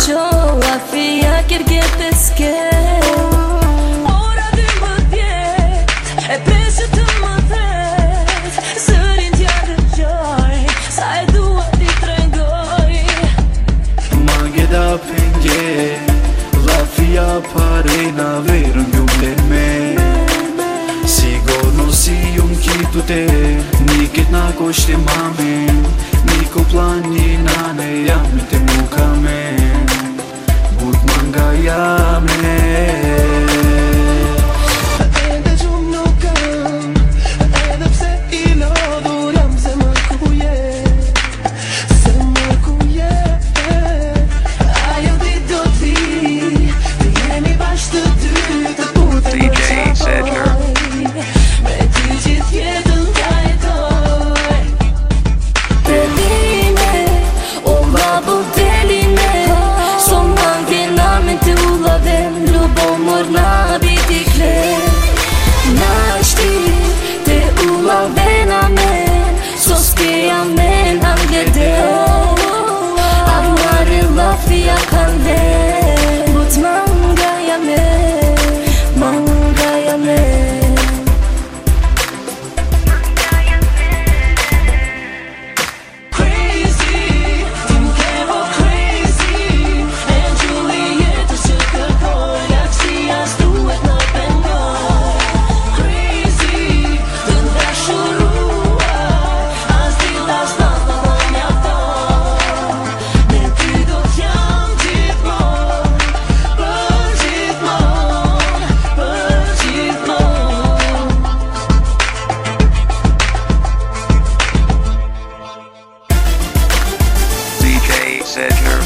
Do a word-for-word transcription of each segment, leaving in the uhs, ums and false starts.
qoa fia kërget të ske Ora dy më djet E pesë të më dhet Sërin t'ja dëgjoj Sa e dua t'i tregoj Ma gjeda penge La fia parena verën gjullën me Sigurno si unë kitu te Nikit na koshti mame Niko plani nane jam te muka me But manga jame Edhe gjumë nuk kam Edhe pse i lodhur jam se më kuje Se më kuje Ajo dit do t'i Të jemi bashkë të dy Të putë D J Sedler Me ty gjithë jetën t'ja jetoj Deline, o babu deline So mange namin të ullave Lubo mor na biti kle Nashti të ullave namen So s'keja men angede Amare la fia kande But manga jame Manga jame Sedler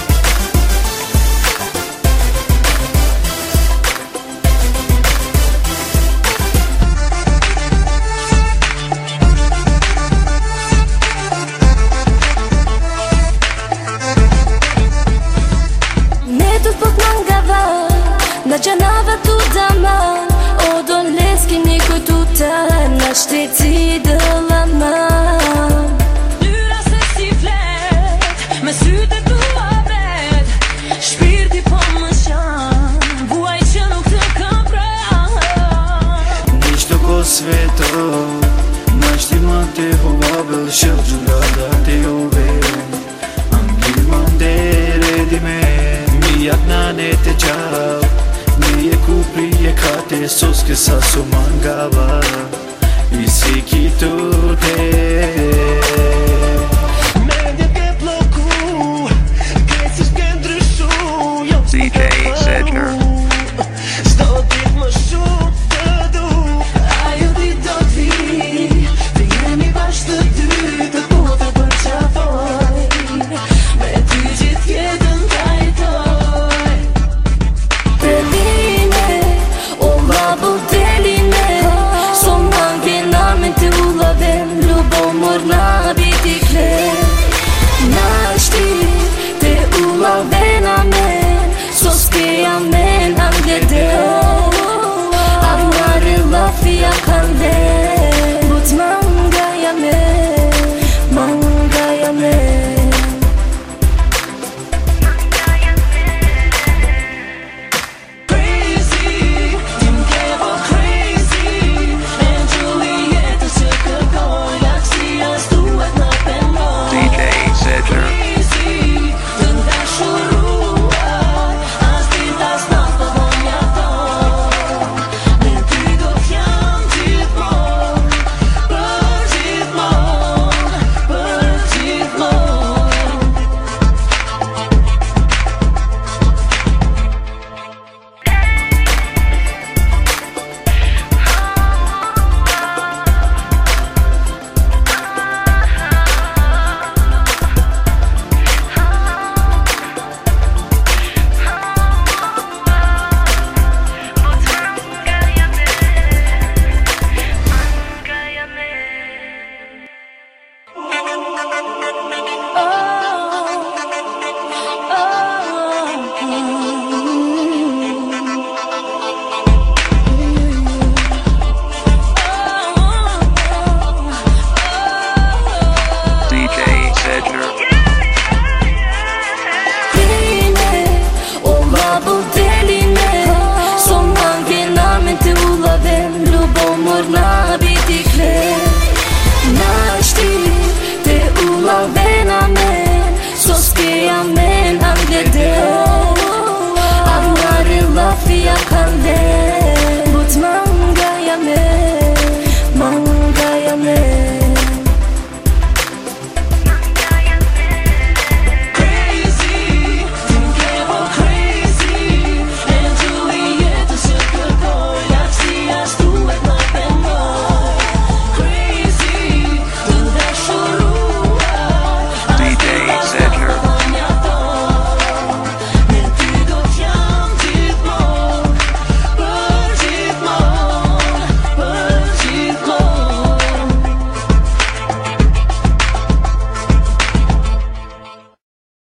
Ne tu pot mangava Na gjanava tu dama O do leski një kujtuta Na shteci dëllama Lyra se si flet Me syte tua vet Shpirti po më shan Vuaj që nuk të kam pra Nici ko sveto Naști mante probabil și giurada te ove Angi mandere di me Mi adnane te ciao Mi e cupri e cate sos che sa su mangava I si chi tu te